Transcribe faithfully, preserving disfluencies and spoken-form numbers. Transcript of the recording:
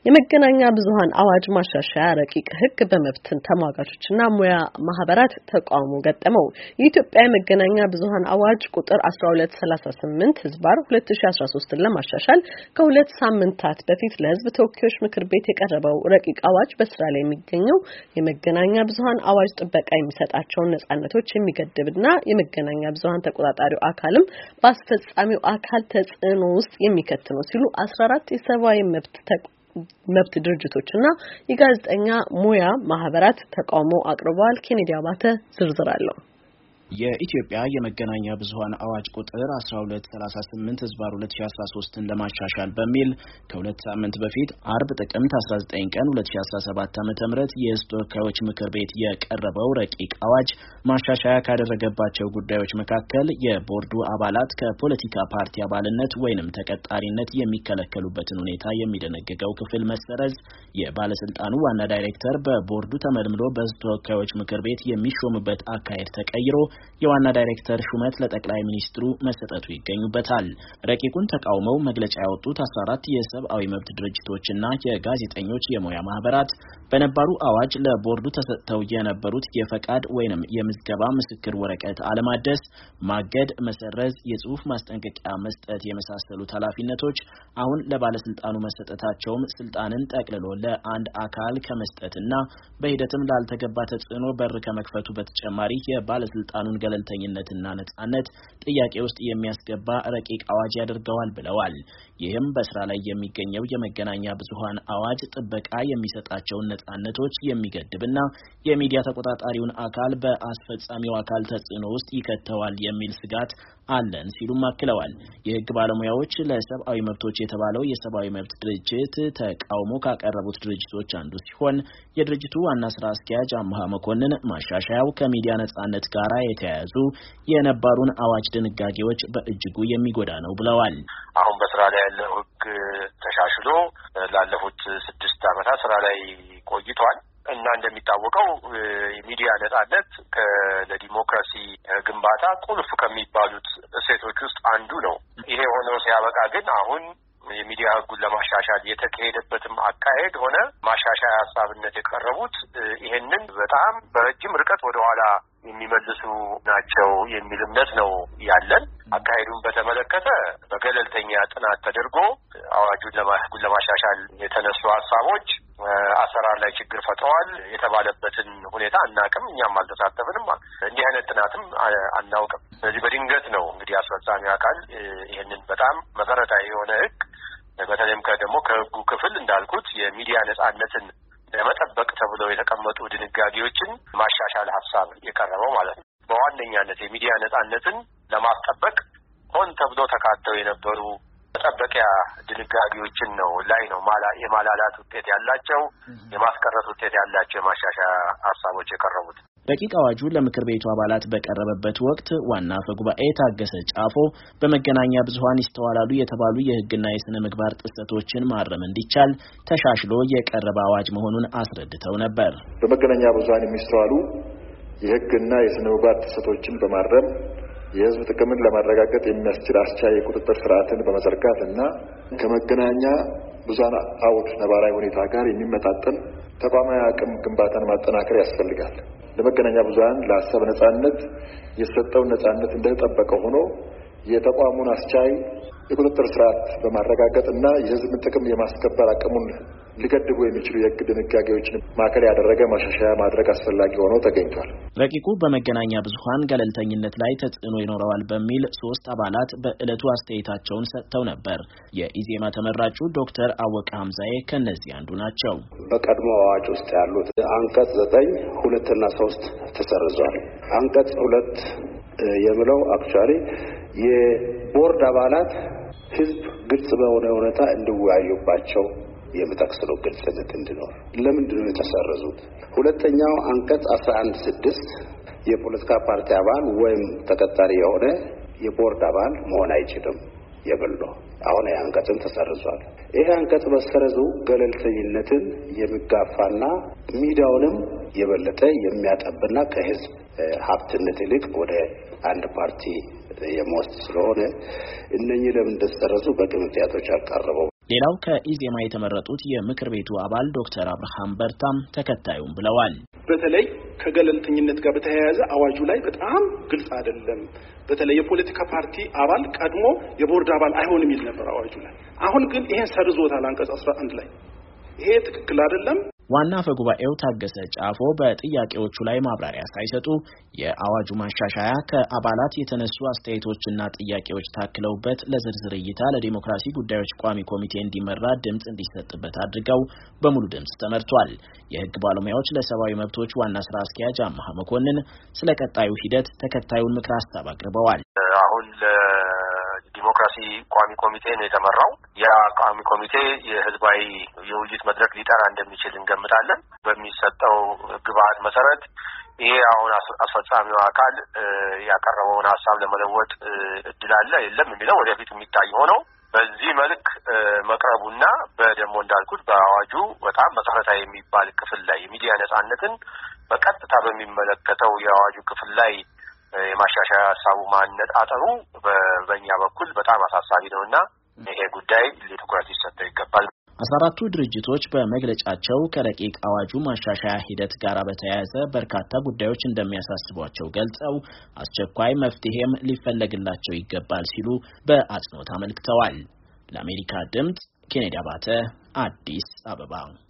የመገናኛ ብዙሃን አዋጅ ማሻሻያ ረቂቅ ህግ በመብት ተሟጋቾችና ሙያ ማህበራት ተቃውሞ ገጠመው። የኢትዮጵያ የመገናኛ ብዙሃን አዋጅ ቁጥር አስራ ሁለት ሰላሳ ስምንት ህዝባር ሁለት ሺህ አስራ ሶስት ለማሻሻል ከሁለት ሳምንታት በፊት ለህዝብ ተወካዮች ምክር ቤት የቀረበው ረቂቅ አዋጅ በስራ ላይ የሚገኘው የመገናኛ ብዙሃን አዋጅ ጥበቃ የሚሰጣቸውን ነጻነቶች የሚገድብና የመገናኛ ብዙሃን ተቆጣጣሪው አካልም በአስፈጻሚው አካል ተጽዕኖ ውስጥ የሚከት ነው ሲሉ አስራ አራት የሰብአዊ መብት መብት ድርጅቶችና የጋዜጠኛ ሙያ ማህበራት ተቃውሞ አቅርበዋል። ኬኔዲ አባተ ዝርዝር አለው። የኢትዮጵያ የመገናኛ ብዙሃን አዋጅ ቁጥር አስራ ሁለት ሰላሳ ስምንት ህዝባር ሁለት ሺህ አስራ ሶስት ለማሻሻል በሚል ከሁለት ሳምንት በፊት አርብ ጥቅምት አስራ ዘጠኝ ቀን ሁለት ሺህ አስራ ሰባት ዓ.ም የህዝብ ተወካዮች ምክር ቤት የቀረበው ረቂቅ አዋጅ ማሻሻያ ካደረገባቸው ጉዳዮች መካከል የቦርዱ አባላት ከፖለቲካ ፓርቲ አባልነት ወይንም ተቀጣሪነት የሚከለከሉበትን ሁኔታ የሚደነግገው ክፍል መሰረዝ፣ የባለስልጣኑ ዋና ዳይሬክተር በቦርዱ ተመልምሎ በህዝብ ተወካዮች ምክር ቤት የሚሾምበት አካሄድ ተቀይሮ የዋና ዳይሬክተር ሹመት ለጠቅላይ ሚኒስትሩ መሰጠቱ ይገኙበታል። ረቂቁን ተቃውመው መግለጫ ያወጡት አስራ አራት የሰብአዊ መብት ድርጅቶችና የጋዜጠኞች የሙያ ማህበራት በነባሩ አዋጅ ለቦርዱ ተሰጥተው የነበሩት የፈቃድ ወይንም የምዝገባ ምስክር ወረቀት አለማደስ፣ ማገድ፣ መሰረዝ፣ የጽሁፍ ማስጠንቀቂያ መስጠት የመሳሰሉት ኃላፊነቶች አሁን ለባለስልጣኑ መሰጠታቸውም ስልጣንን ጠቅልሎ ለአንድ አካል ከመስጠትና በሂደትም ላልተገባ ተጽዕኖ በር ከመክፈቱ በተጨማሪ የባለስልጣኑን ገለልተኝነትና ነጻነት ጥያቄ ውስጥ የሚያስገባ ረቂቅ አዋጅ ያደርገዋል ብለዋል። ይህም በስራ ላይ የሚገኘው የመገናኛ ብዙሃን አዋጅ ጥበቃ የሚሰጣቸውን ነጻነቶች የሚገድብና የሚዲያ ተቆጣጣሪውን አካል በአስፈጻሚው አካል ተጽዕኖ ውስጥ ይከተዋል የሚል ስጋት አለን ሲሉም አክለዋል። የህግ ባለሙያዎች ለሰብአዊ መብቶች የተባለው የሰብአዊ መብት ድርጅት ተቃውሞ ካቀረቡት ድርጅቶች አንዱ ሲሆን የድርጅቱ ዋና ስራ አስኪያጅ አምሃ መኮንን ማሻሻያው ከሚዲያ ነጻነት ጋር የተያያዙ የነባሩን አዋጅ ድንጋጌዎች በእጅጉ የሚጎዳ ነው ብለዋል። አሁን በስራ ላይ ያለው ህግ ተሻሽሎ ላለፉት ስድስት ዓመታት ስራ ላይ ቆይቷል እና እንደሚታወቀው የሚዲያ ነጻነት ለዲሞክራሲ ግንባታ ቁልፍ ከሚባሉት እሴቶች ውስጥ አንዱ ነው። ይሄ ሆኖ ሲያበቃ ግን አሁን የሚዲያ ህጉን ለማሻሻል የተካሄደበትም አካሄድ ሆነ ማሻሻያ ሀሳብነት የቀረቡት ይሄንን በጣም በረጅም ርቀት ወደኋላ የሚመልሱ ናቸው የሚል እምነት ነው ያለን። አካሄዱን በተመለከተ በገለልተኛ ጥናት ተደርጎ አዋጁን ለማሻሻል የተነሱ ሀሳቦች አሰራር ላይ ችግር ፈጥረዋል የተባለበትን ሁኔታ አናውቅም። እኛም አልተሳተፍንም። እንዲህ አይነት ጥናትም አናውቅም። ስለዚህ በድንገት ነው እንግዲህ አስፈጻሚ አካል ይህንን በጣም መሰረታዊ የሆነ ህግ በተለይም ከደግሞ ከህጉ ክፍል እንዳልኩት የሚዲያ ነጻነትን ለመጠበቅ ተብለው የተቀመጡ ድንጋጌዎችን ማሻሻል ሀሳብ የቀረበው ማለት ነው። በዋነኛነት የሚዲያ ነጻነትን ለማስጠበቅ ሆን ተብሎ ተካተው የነበሩ መጠበቂያ ድንጋጌዎችን ነው ላይ ነው ማላ የማላላት ውጤት ያላቸው የማስቀረት ውጤት ያላቸው የማሻሻያ ሀሳቦች የቀረቡት። ረቂቅ አዋጁ ለምክር ቤቱ አባላት በቀረበበት ወቅት ዋና አፈ ጉባኤ ታገሰ ጫፎ በመገናኛ ብዙሃን ይስተዋላሉ የተባሉ የህግና የስነ ምግባር ጥሰቶችን ማረም እንዲቻል ተሻሽሎ የቀረበ አዋጅ መሆኑን አስረድተው ነበር። በመገናኛ ብዙሃን የሚስተዋሉ የህግና የስነ ምግባር ጥሰቶችን በማረም የህዝብ ጥቅምን ለማረጋገጥ የሚያስችል አስቻይ የቁጥጥር ስርዓትን በመዘርጋት እና ከመገናኛ ብዙሃን አውድ ነባራዊ ሁኔታ ጋር የሚመጣጠን ተቋማዊ አቅም ግንባታን ማጠናከር ያስፈልጋል። ለመገናኛ ብዙሃን ለሀሳብ ነጻነት የተሰጠው ነጻነት እንደተጠበቀ ሆኖ የተቋሙን አስቻይ የቁጥጥር ስርዓት በማረጋገጥና የህዝብን ጥቅም የማስከበር አቅሙን ሊገድቡ የሚችሉ የህግ ድንጋጌዎችን ማዕከል ያደረገ ማሻሻያ ማድረግ አስፈላጊ ሆኖ ተገኝቷል። ረቂቁ በመገናኛ ብዙሃን ገለልተኝነት ላይ ተጽዕኖ ይኖረዋል በሚል ሶስት አባላት በዕለቱ አስተያየታቸውን ሰጥተው ነበር። የኢዜማ ተመራጩ ዶክተር አወቀ ሀምዛዬ ከነዚህ አንዱ ናቸው። በቀድሞ አዋጅ ውስጥ ያሉት አንቀጽ ዘጠኝ ሁለትና ሶስት ተሰርዟል። አንቀጽ ሁለት የምለው አክቹአሊ የቦርድ አባላት ህዝብ ግልጽ በሆነ ሁኔታ እንዲወያዩባቸው የሚጠቅስ ነው። ግልጽነት እንዲኖር ለምንድን ነው የተሰረዙት? ሁለተኛው አንቀጽ አስራ አንድ ስድስት የፖለቲካ ፓርቲ አባል ወይም ተቀጣሪ የሆነ የቦርድ አባል መሆን አይችልም የብሎ አሁን አንቀጽም ተሰርዟል። ይሄ አንቀጽ መሰረዙ ገለልተኝነትን የሚጋፋና ሚዲያውንም የበለጠ የሚያጠብና ከህዝብ ሀብትነት ይልቅ ወደ አንድ ፓርቲ የመወስድ ስለሆነ እነኚህ ለምን ተሰረዙ በቂ ምክንያቶች አቀረበው። ሌላው ከኢዜማ የተመረጡት የምክር ቤቱ አባል ዶክተር አብርሃም በርታም ተከታዩም ብለዋል። በተለይ ከገለልተኝነት ጋር በተያያዘ አዋጁ ላይ በጣም ግልጽ አይደለም። በተለይ የፖለቲካ ፓርቲ አባል ቀድሞ የቦርድ አባል አይሆንም ይል ነበር አዋጁ ላይ። አሁን ግን ይሄን ሰርዞታል አንቀጽ አስራ አንድ ላይ። ይሄ ትክክል አይደለም። ዋና አፈጉባኤው ታገሰ ጫፎ በጥያቄዎቹ ላይ ማብራሪያ ሳይሰጡ የአዋጁ ማሻሻያ ከአባላት የተነሱ አስተያየቶችና ጥያቄዎች ታክለውበት ለዝርዝር እይታ ለዲሞክራሲ ጉዳዮች ቋሚ ኮሚቴ እንዲመራ ድምጽ እንዲሰጥበት አድርገው በሙሉ ድምጽ ተመርቷል። የህግ ባለሙያዎች ለሰብአዊ መብቶች ዋና ስራ አስኪያጅ አማሃ መኮንን ስለ ቀጣዩ ሂደት ተከታዩን ምክር ሀሳብ አቅርበዋል። አሁን ዲሞክራሲ ቋሚ ኮሚቴ ነው የተመራው። ያ ቋሚ ኮሚቴ የህዝባዊ የውይይት መድረክ ሊጠራ እንደሚችል እንገምታለን። በሚሰጠው ግብአት መሰረት ይሄ አሁን አስፈጻሚው አካል ያቀረበውን ሀሳብ ለመለወጥ እድል አለ የለም የሚለው ወደፊት የሚታይ ሆነው በዚህ መልክ መቅረቡና በደሞ እንዳልኩት በአዋጁ በጣም መሰረታዊ የሚባል ክፍል ላይ የሚዲያ ነጻነትን በቀጥታ በሚመለከተው የአዋጁ ክፍል ላይ የማሻሻያ ሀሳቡ ማነጣጠሩ በበኛ በኩል በጣም አሳሳቢ ነውና ይሄ ጉዳይ ለትኩረት ሊሰጠው ይገባል። አስራ አራቱ ድርጅቶች በመግለጫቸው ከረቂቅ አዋጁ ማሻሻያ ሂደት ጋር በተያያዘ በርካታ ጉዳዮች እንደሚያሳስቧቸው ገልጸው አስቸኳይ መፍትሄም ሊፈለግላቸው ይገባል ሲሉ በአጽንኦት አመልክተዋል። ለአሜሪካ ድምጽ ኬኔዲ አባተ አዲስ አበባ